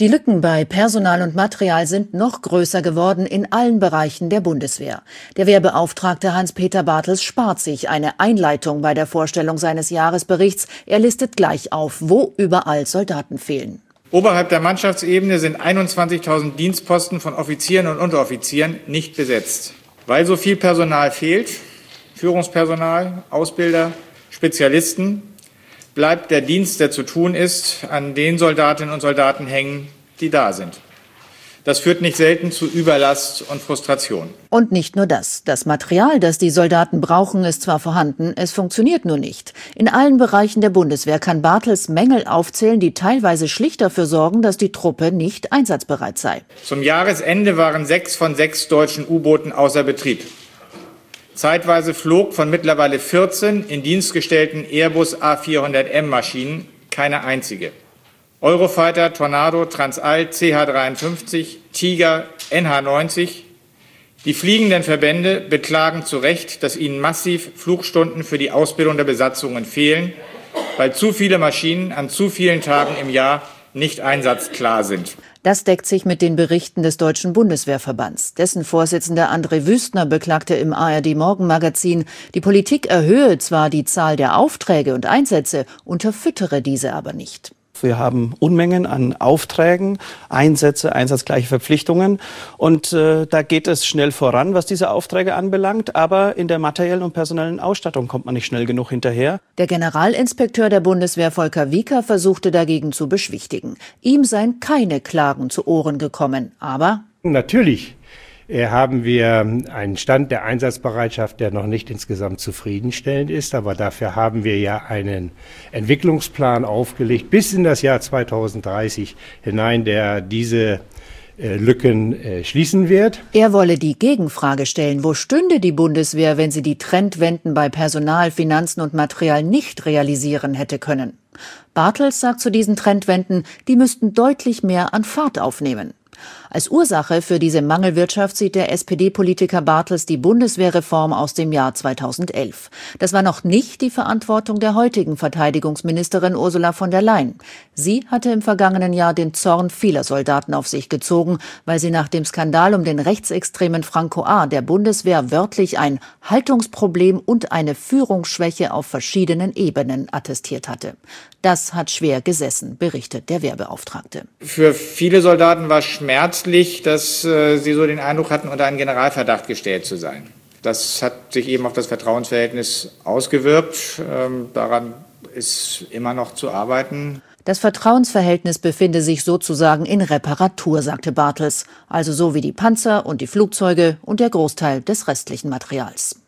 Die Lücken bei Personal und Material sind noch größer geworden in allen Bereichen der Bundeswehr. Der Wehrbeauftragte Hans-Peter Bartels spart sich eine Einleitung bei der Vorstellung seines Jahresberichts. Er listet gleich auf, wo überall Soldaten fehlen. Oberhalb der Mannschaftsebene sind 21.000 Dienstposten von Offizieren und Unteroffizieren nicht besetzt. Weil so viel Personal fehlt, Führungspersonal, Ausbilder, Spezialisten, bleibt der Dienst, der zu tun ist, an den Soldatinnen und Soldaten hängen, die da sind. Das führt nicht selten zu Überlast und Frustration. Und nicht nur das. Das Material, das die Soldaten brauchen, ist zwar vorhanden, es funktioniert nur nicht. In allen Bereichen der Bundeswehr kann Bartels Mängel aufzählen, die teilweise schlicht dafür sorgen, dass die Truppe nicht einsatzbereit sei. Zum Jahresende waren 6 von 6 deutschen U-Booten außer Betrieb. Zeitweise flog von mittlerweile 14 in Dienst gestellten Airbus A400M-Maschinen keine einzige. Eurofighter, Tornado, Transall, CH-53, Tiger, NH-90. Die fliegenden Verbände beklagen zu Recht, dass ihnen massiv Flugstunden für die Ausbildung der Besatzungen fehlen, weil zu viele Maschinen an zu vielen Tagen im Jahr nicht einsatzklar sind. Das deckt sich mit den Berichten des Deutschen Bundeswehrverbands. Dessen Vorsitzender André Wüstner beklagte im ARD-Morgenmagazin, die Politik erhöhe zwar die Zahl der Aufträge und Einsätze, unterfüttere diese aber nicht. Wir haben Unmengen an Aufträgen, Einsätze, einsatzgleiche Verpflichtungen. Und da geht es schnell voran, was diese Aufträge anbelangt. Aber in der materiellen und personellen Ausstattung kommt man nicht schnell genug hinterher. Der Generalinspekteur der Bundeswehr, Volker Wieker, versuchte dagegen zu beschwichtigen. Ihm seien keine Klagen zu Ohren gekommen. Aber natürlich haben wir einen Stand der Einsatzbereitschaft, der noch nicht insgesamt zufriedenstellend ist. Aber dafür haben wir ja einen Entwicklungsplan aufgelegt bis in das Jahr 2030 hinein, der diese Lücken schließen wird. Er wolle die Gegenfrage stellen, wo stünde die Bundeswehr, wenn sie die Trendwenden bei Personal, Finanzen und Material nicht realisieren hätte können. Bartels sagt zu diesen Trendwenden, die müssten deutlich mehr an Fahrt aufnehmen. Als Ursache für diese Mangelwirtschaft sieht der SPD-Politiker Bartels die Bundeswehrreform aus dem Jahr 2011. Das war noch nicht die Verantwortung der heutigen Verteidigungsministerin Ursula von der Leyen. Sie hatte im vergangenen Jahr den Zorn vieler Soldaten auf sich gezogen, weil sie nach dem Skandal um den rechtsextremen Franco A. der Bundeswehr wörtlich ein Haltungsproblem und eine Führungsschwäche auf verschiedenen Ebenen attestiert hatte. Das hat schwer gesessen, berichtet der Wehrbeauftragte. Für viele Soldaten war schmerzlich, dass sie so den Eindruck hatten, unter einen Generalverdacht gestellt zu sein. Das hat sich eben auf das Vertrauensverhältnis ausgewirkt. Daran ist immer noch zu arbeiten. Das Vertrauensverhältnis befinde sich sozusagen in Reparatur, sagte Bartels. Also so wie die Panzer und die Flugzeuge und der Großteil des restlichen Materials.